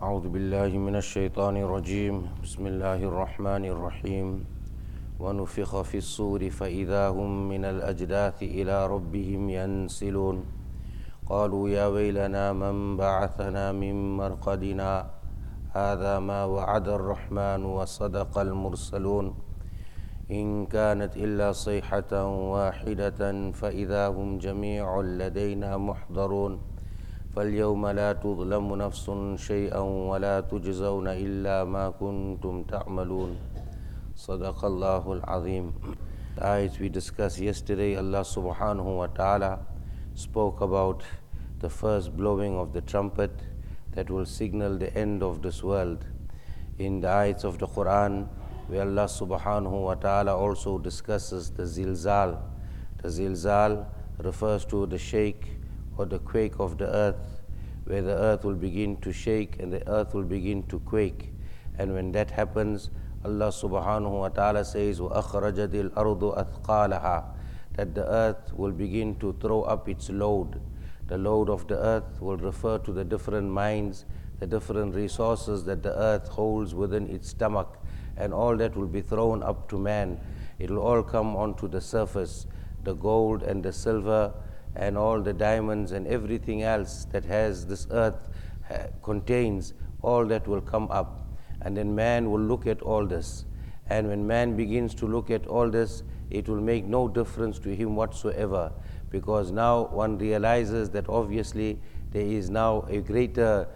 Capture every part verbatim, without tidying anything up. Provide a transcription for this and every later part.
أعوذ بالله من الشيطان الرجيم بسم الله الرحمن الرحيم ونفخ في الصور فإذا هم من الأجداث إلى ربهم ينسلون قالوا يا ويلنا من بعثنا من مرقدنا هذا ما وعد الرحمن وصدق المرسلون إن كانت إلا صيحة واحدة فإذا هم جميع لدينا محضرون فاليوم لا تظلم نفس شيئا ولا تجزون إلا ما كنتم تعملون صدق الله العظيم. The ayats we discussed yesterday, Allah subhanahu wa ta'ala spoke about the first blowing of the trumpet that will signal the end of this world. In the ayats of the Quran, where Allah subhanahu wa ta'ala also discusses the zilzal. The zilzal refers to the shake or the quake of the earth, where the earth will begin to shake and the earth will begin to quake. And when that happens, Allah subhanahu wa ta'ala says, وَأَخْرَجَتِ الْأَرْضُ أَثْقَالَهَا, that the earth will begin to throw up its load. The load of the earth will refer to the different mines, the different resources that the earth holds within its stomach, and all that will be thrown up to man. It will all come onto the surface, the gold and the silver and all the diamonds and everything else that has this earth uh, contains, all that will come up. And then man will look at all this. And when man begins to look at all this, it will make no difference to him whatsoever, because now one realizes that obviously there is now a greater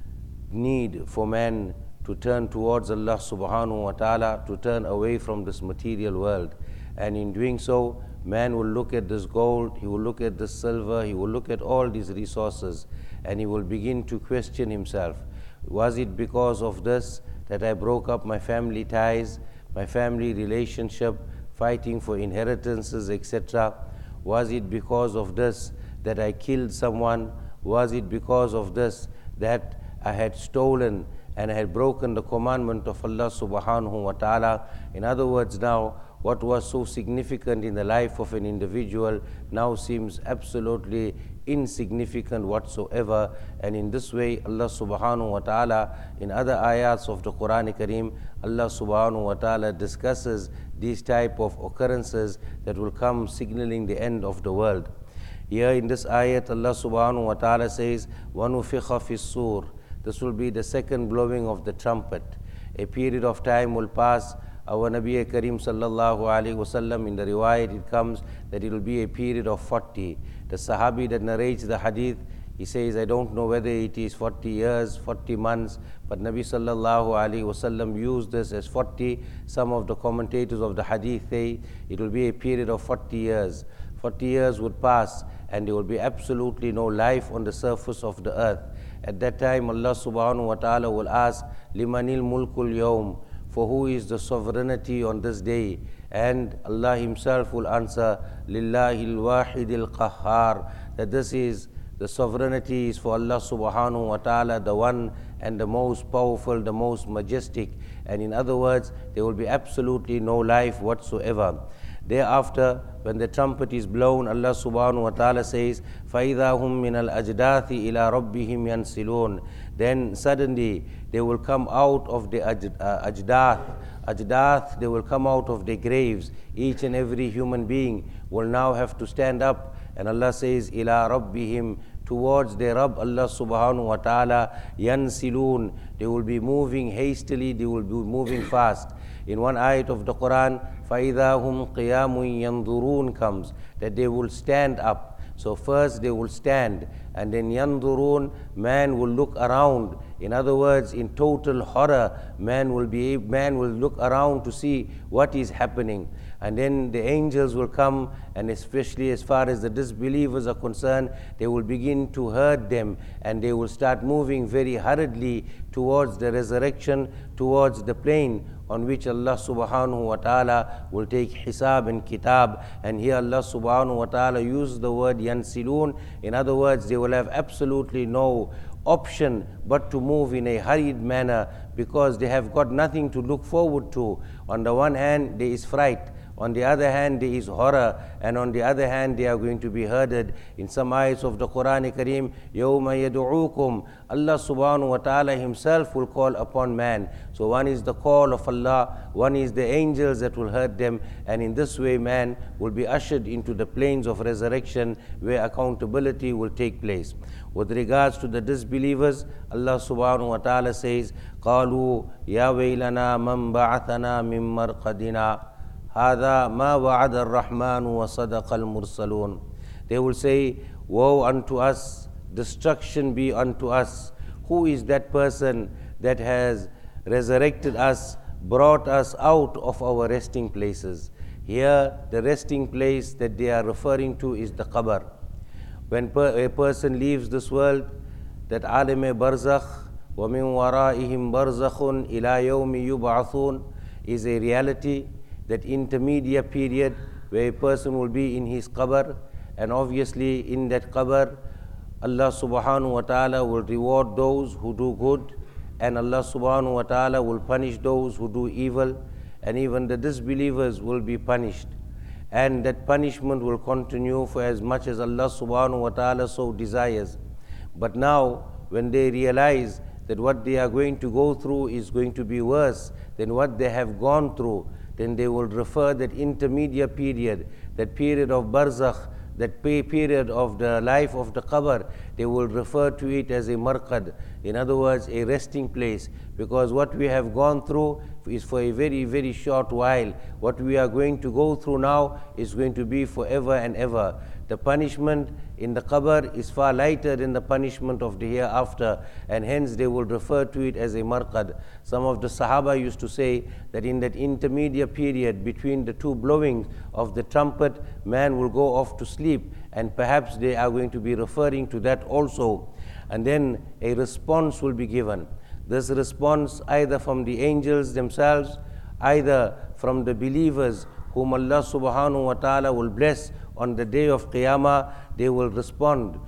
need for man to turn towards Allah subhanahu wa ta'ala, to turn away from this material world. And in doing so, man will look at this gold, he will look at this silver, he will look at all these resources, and he will begin to question himself. Was it because of this that I broke up my family ties, my family relationship, fighting for inheritances, et cetera? Was it because of this that I killed someone? Was it because of this that I had stolen and I had broken the commandment of Allah subhanahu wa ta'ala? In other words, now, what was so significant in the life of an individual now seems absolutely insignificant whatsoever. And in this way, Allah subhanahu wa ta'ala, in other ayats of the Quran Kareem, Allah subhanahu wa ta'ala discusses these type of occurrences that will come signaling the end of the world. Here in this ayat, Allah subhanahu wa ta'ala says, وَنُفِخَ فِي الصُّورِ. This will be the second blowing of the trumpet. A period of time will pass. Our Nabi Kareem sallallahu alayhi wasallam, in the riwayat it comes that it will be a period of forty. The Sahabi that narrates the hadith, he says, I don't know whether it is forty years, forty months, but Nabi sallallahu alayhi wasallam used this as forty. Some of the commentators of the hadith say it will be a period of forty years. forty years would pass and there will be absolutely no life on the surface of the earth. At that time, Allah subhanahu wa ta'ala will ask, limanil mulkul yawm, for who is the sovereignty on this day? And Allah himself will answer, lillahi al-wahidil qahhar, that this is the sovereignty is for Allah subhanahu wa ta'ala, the one and the most powerful, the most majestic. And in other words, there will be absolutely no life whatsoever. Thereafter, when the trumpet is blown, Allah subhanahu wa ta'ala says, فَإِذَا هُمْ مِنَ الْأَجْدَاثِ إِلَىٰ رَبِّهِمْ يَنْسِلُونَ. Then suddenly they will come out of the ajdath. Ajdath, they will come out of their graves. Each and every human being will now have to stand up. And Allah says, إِلَىٰ رَبِّهِمْ, towards their Rabb, Allah subhanahu wa ta'ala, yansilun. They will be moving hastily, they will be moving fast. In one ayat of the Quran, فَإِذَا هُمْ قِيَامٌ يَنْظُرُونَ comes, that they will stand up. So first they will stand, and then yanzurun, man will look around. In other words, in total horror, man will be man will look around to see what is happening. And then the angels will come, and especially as far as the disbelievers are concerned, they will begin to herd them, and they will start moving very hurriedly towards the resurrection, towards the plane on which Allah subhanahu wa ta'ala will take hisab and kitab. And here Allah subhanahu wa ta'ala uses the word yansilun. In other words, they will have absolutely no option but to move in a hurried manner, because they have got nothing to look forward to. On the one hand, there is fright. On the other hand, there is horror, and on the other hand, they are going to be herded. In some ayats of the Quran Kareem, يَوْمَ يَدْعُوكُمْ, Allah subhanahu wa ta'ala himself will call upon man. So one is the call of Allah, one is the angels that will herd them, and in this way man will be ushered into the plains of resurrection where accountability will take place. With regards to the disbelievers, Allah subhanahu wa ta'ala says, قَالُوا يَا وَيْلَنَا مَنْ بَعَثَنَا مِنْ مَرْقَدِنَا هَذَا مَا وَعَدَ الرَّحْمَنُ وَصَدَقَ الْمُرْسَلُونَ. They will say, woe unto us, destruction be unto us. Who is that person that has resurrected us, brought us out of our resting places? Here, the resting place that they are referring to is the qabr. When per, a person leaves this world, that alime barzakh, وَمِن وَرَائِهِمْ بَرْزَخٌ إِلَى يَوْمِ يُبْعَثُونَ is a reality, that intermediate period where a person will be in his qabr, and obviously in that qabr, Allah subhanahu wa ta'ala will reward those who do good, and Allah subhanahu wa ta'ala will punish those who do evil, and even the disbelievers will be punished. And that punishment will continue for as much as Allah subhanahu wa ta'ala so desires. But now, when they realize that what they are going to go through is going to be worse than what they have gone through, then they will refer that intermediate period, that period of barzakh, that period of the life of the qabr, they will refer to it as a marqad, in other words, a resting place, because what we have gone through is for a very, very short while. What we are going to go through now is going to be forever and ever. The punishment in the qabr is far lighter than the punishment of the hereafter, and hence they will refer to it as a marqad. Some of the Sahaba used to say that in that intermediate period between the two blowings of the trumpet, man will go off to sleep, and perhaps they are going to be referring to that also. And then a response will be given. This response either from the angels themselves, either from the believers whom Allah subhanahu wa ta'ala will bless on the day of Qiyamah, they will respond.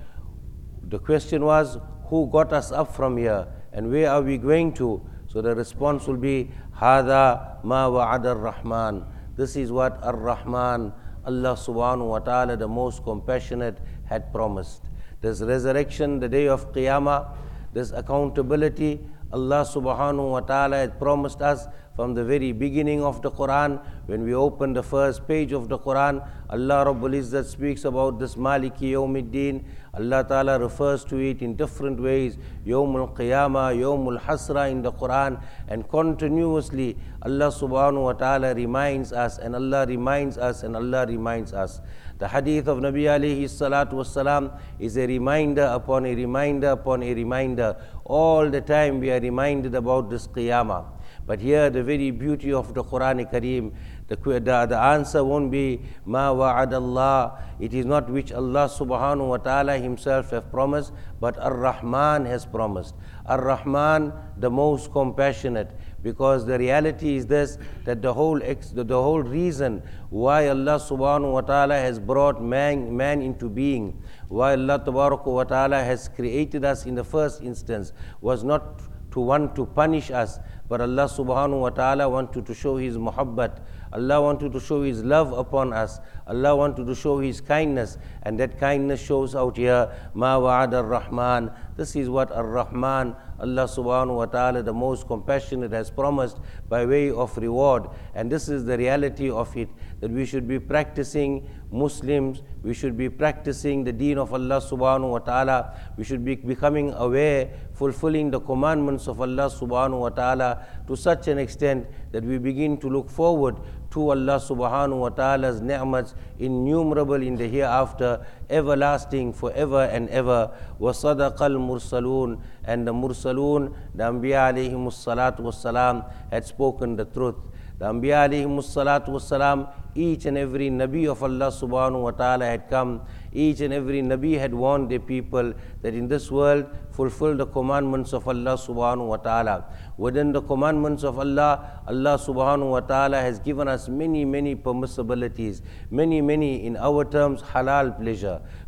The question was, who got us up from here and where are we going to? So the response will be, هَذَا مَا وَعَدَ الرَّحْمَنِ. This is what Ar-Rahman, Allah subhanahu wa ta'ala, the most compassionate, had promised. This resurrection, the day of Qiyamah, this accountability, Allah subhanahu wa ta'ala had promised us from the very beginning of the Quran. When we open the first page of the Quran, Allah Rabbul Izzat speaks about this Maliki Yawmiddin. Allah Ta'ala refers to it in different ways, Yawmul Qiyamah, Yawmul Hasra in the Quran, and continuously Allah subhanahu wa ta'ala reminds us, and Allah reminds us, and Allah reminds us. The hadith of Nabi alayhi salatu wassalam is a reminder upon a reminder upon a reminder. All the time we are reminded about this Qiyamah. But here the very beauty of the Quran Kareem, the, the, the answer won't be Ma wa'ad Allah. It is not which Allah subhanahu wa ta'ala himself have promised, but Ar-Rahman has promised. Ar-Rahman, the most compassionate. Because the reality is this, that the whole ex, the, the whole reason why Allah subhanahu wa ta'ala has brought man, man into being, why Allah tabarak wa ta'ala has created us in the first instance, was not to want to punish us, but Allah subhanahu wa ta'ala wanted to show His muhabbat. Allah wanted to show His love upon us. Allah wanted to show His kindness, and that kindness shows out here. Ma wa'ad ar-Rahman. This is what ar-Rahman, Allah subhanahu wa ta'ala, the most compassionate, has promised by way of reward. And this is the reality of it, that we should be practicing Muslims, we should be practicing the deen of Allah subhanahu wa ta'ala, we should be becoming aware, fulfilling the commandments of Allah subhanahu wa ta'ala to such an extent that we begin to look forward to Allah subhanahu wa ta'ala's ni'mats, innumerable in the hereafter, everlasting forever and ever. وَصَدَقَ الْمُرْسَلُونَ. And the Mursalun, the Anbiya alayhimus salatu wassalam, had spoken the truth. The Anbiya alayhimus salatu wassalam, each and every Nabi of Allah subhanahu wa ta'ala had come. Each and every Nabi had warned their people that in this world fulfill the commandments of Allah subhanahu wa ta'ala. Within the commandments of Allah, Allah subhanahu wa ta'ala has given us many, many permissibilities, many, many in our terms halal pleasure.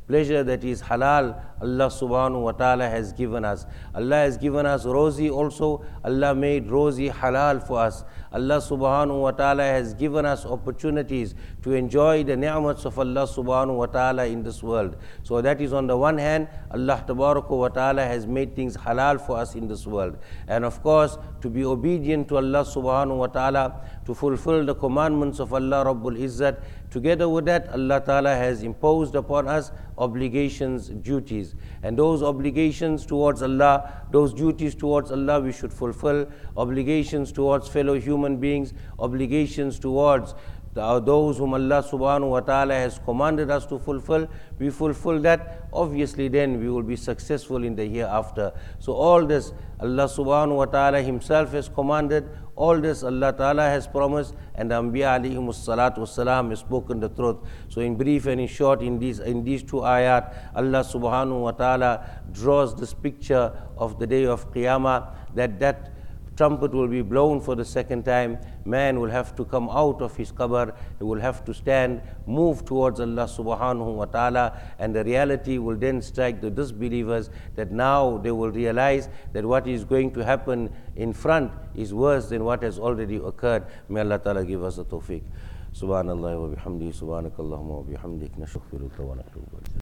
pleasure that is halal, Allah subhanahu wa ta'ala has given us. Allah has given us rozi also. Allah made rozi halal for us. Allah subhanahu wa ta'ala has given us opportunities to enjoy the ni'mats of Allah subhanahu wa ta'ala in this world. So that is on the one hand, Allah tabaraka wa ta'ala has made things halal for us in this world. And of course, to be obedient to Allah subhanahu wa ta'ala, to fulfill the commandments of Allah Rabbul Izzat. Together with that, Allah ta'ala has imposed upon us obligations, duties. And those obligations towards Allah, those duties towards Allah we should fulfill. Obligations towards fellow human beings, obligations towards the, those whom Allah subhanahu wa ta'ala has commanded us to fulfill, we fulfill that, obviously then we will be successful in the hereafter. So all this Allah subhanahu wa ta'ala himself has commanded, all this Allah ta'ala has promised, and the Anbiya alayhimus salatu wassalam has spoken the truth. So in brief and in short, in these, in these two ayat, Allah subhanahu wa ta'ala draws this picture of the day of Qiyamah, that that trumpet will be blown for the second time. Man will have to come out of his qabr, he will have to stand, move towards Allah subhanahu wa ta'ala, and the reality will then strike the disbelievers, that now they will realize that what is going to happen in front is worse than what has already occurred. May Allah ta'ala give us the tawfiq. Subhanallah wa bihamdihi, subhanakallahumma wa bihamdik, nastaghfiruka wa natubu ilayk.